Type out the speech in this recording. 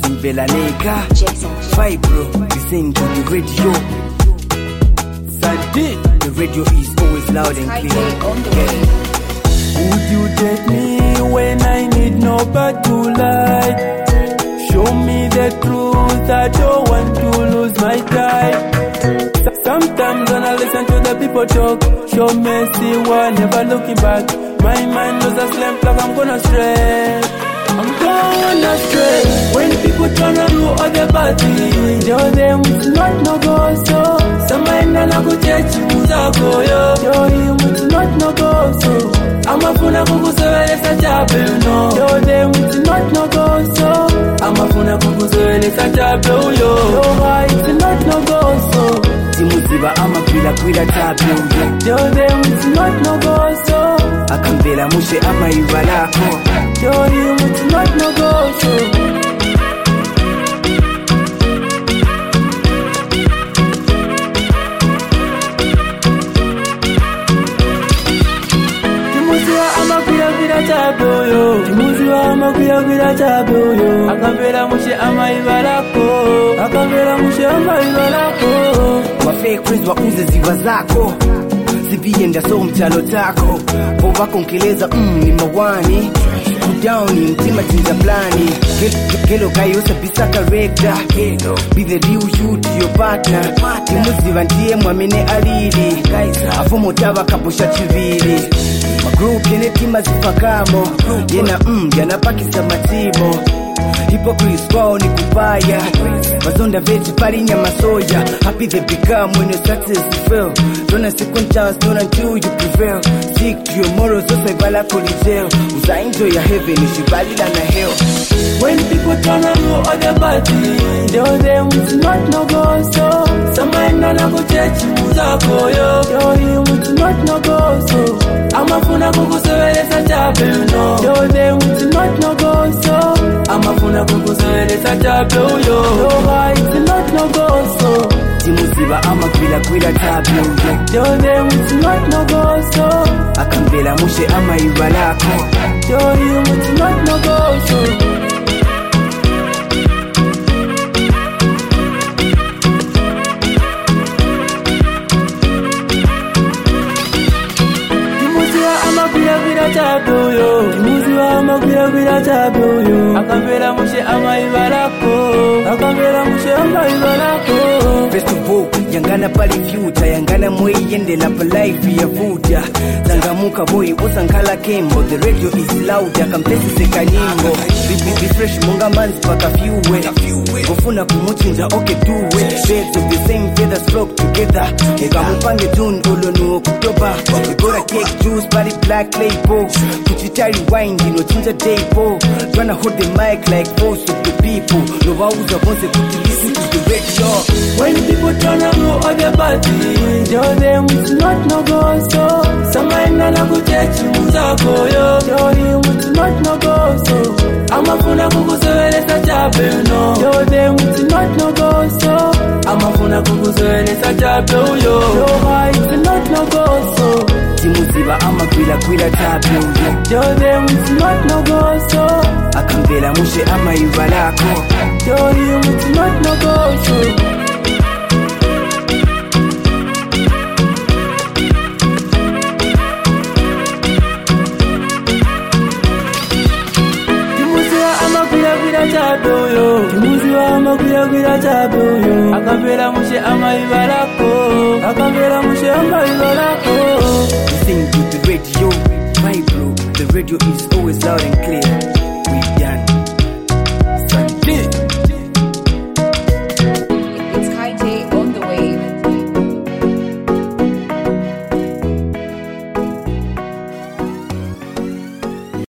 Belanika, Fibro, listen to the radio. Sadi, the radio is always loud and clear. Would you take me when I need nobody to lie? Show me the truth, I don't want to lose my time. Sometimes when I listen to the people talk, show mercy while never looking back. My mind knows a slam like I'm gonna stray. I'm gonna stray. When people turn on you all the party, tell them it's not no go so. Some mind and I go church go yo. Tell him it's not no go so. I'm a funa kuku so it's a job no. Tell them it's not no go so. I'm a funa kuku so it's a job yo. It's not no go so. Timuziba ama kwila tabu. Tell them it's not no go so. Akambela mushe ama ibalako. Tell you it's not no go so. Timuziba ama kwila tabu yo. Timuziba ama kwila tabu yo. Akambela mushe ama ibalako. Akambela mushe ama ibalako. Fake friends wauze ziva zako zivienda so mchalo tako Bova konkeleza ni mawani Kudowni mtima chinja plani Kelo kayo sabisa karekta Be the real you to your partner Timuziva ndiye mwamene alili Afumo taba kapusha chivili Magroup yene tima zifakamo Yena yana pakisa matimo Hypocrites kwao ni kupaya Mazonda veti parinya masoya Happy they become when your success you fail Don't a second chance, not until you prevail Stick to your morals, so say vala koliteo Uza enjoy your heaven, ushibali na hell When people turn on you all the party Tell them it's not no go so Some mind na go church uza koyo Tell him it's not no go so Ama funa kukuso ele sa chape no Tell them it's not no go so Ama funa kukusele sa chape yo it's not no go so Timuziba ama kwila tabu yo Tell them it's not no go so Akambela mushe ama ibalako Tell you it's not no go so Tabu yo, Timuziba ama kwila tabu yo. Akambela mushe ama ibalako. Akambela mushe ama ibalako. Festival, yangana pali future, yangana mwe yende la life ya vuta. Zangamuka boy, osankala kembo, the radio is loud, akampesi seka nyimbo. Be fresh, munga manzi paka fiuwe. Kufuna kumuchinja, okay do it. Birds of the same feathers flock together. Ega mupange tune, olono kutoba. We gotta cake juice, body black label. Kuchitari wine, no chinja daypo. Tryna hold the mic like voice of the people. No wauza bonse kuti listen to the radio. When people turn on you all the party, tell them it's not no go so. Some mind na go church uza koyo. Tell him it's not no go so. Ama funa kukuso ele sa chape no. Tell them it's not no go so. Ama funa kukuso ele sa chape yo. It's not no go so. Timuziba ama kwila tabu yo. Tell them it's not no go so. Akambela mushe ama ibalako. Tell him it's not no go so. Timuziba ama kwila tabu yo. Akambela mushe ama ibalako. Akambela mushe ama ibalako. Listen to the radio, Fibro, the radio is always loud and clear.